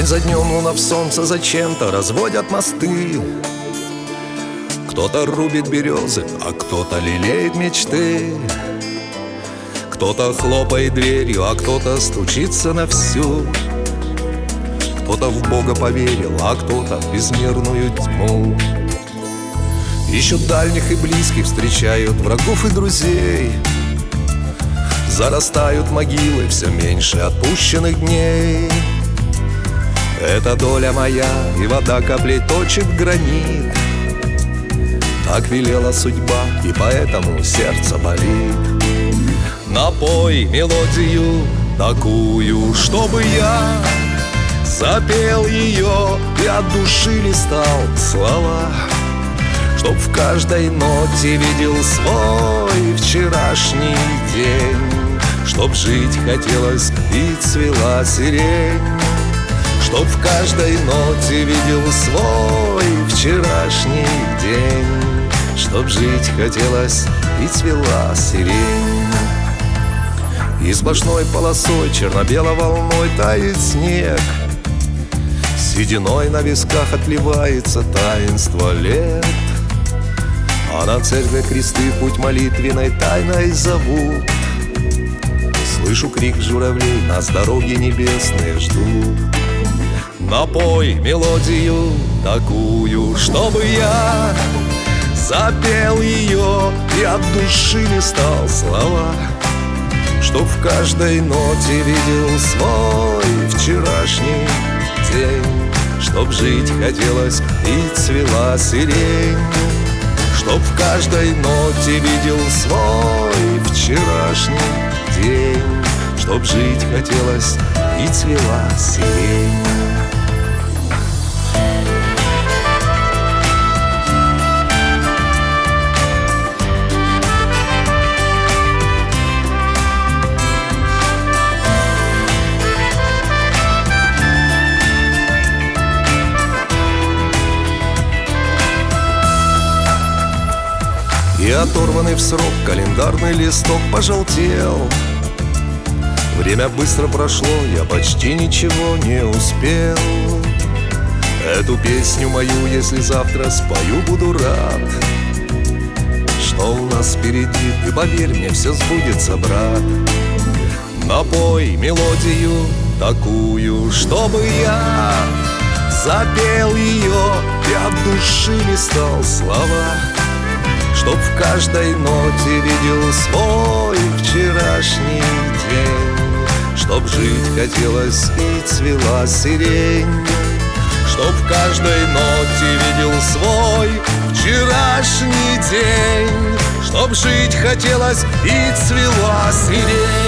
День за днем, луна в солнце зачем-то разводят мосты. Кто-то рубит березы, а кто-то лелеет мечты. Кто-то хлопает дверью, а кто-то стучится на всю. Кто-то в Бога поверил, а кто-то в безмерную тьму. Ищут дальних и близких, встречают врагов и друзей. Зарастают могилы, все меньше отпущенных дней. Это доля моя, и вода каплей точит гранит. Так велела судьба, и поэтому сердце болит. Напой мелодию такую, чтобы я запел ее и от души листал слова. Чтоб в каждой ноте видел свой вчерашний день. Чтоб жить хотелось и цвела сирень. Чтоб в каждой ноте видел свой вчерашний день. Чтоб жить хотелось и цвела сирень. И сплошной полосой черно-белой волной тает снег. Сединой на висках отливается таинство лет. А на церкви кресты путь молитвенной тайной зовут. Слышу крик журавлей, нас дороги небесные ждут. Напой мелодию такую, чтобы я запел ее и от души листал слова. Чтоб в каждой ноте видел свой вчерашний день. Чтоб жить хотелось и цвела сирень. Чтоб в каждой ноте видел свой вчерашний день. Чтоб жить хотелось и цвела сирень. И оторванный в срок календарный листок пожелтел. Время быстро прошло, я почти ничего не успел. Эту песню мою, если завтра спою, буду рад. Что у нас впереди, ты поверь мне, все сбудется, брат. Напой мелодию такую, чтобы я запел ее и от души листал слова. Чтоб в каждой ноте видел свой вчерашний день. Чтоб жить хотелось и цвела сирень. Чтоб в каждой ноте видел свой вчерашний день. Чтоб жить хотелось и цвела сирень.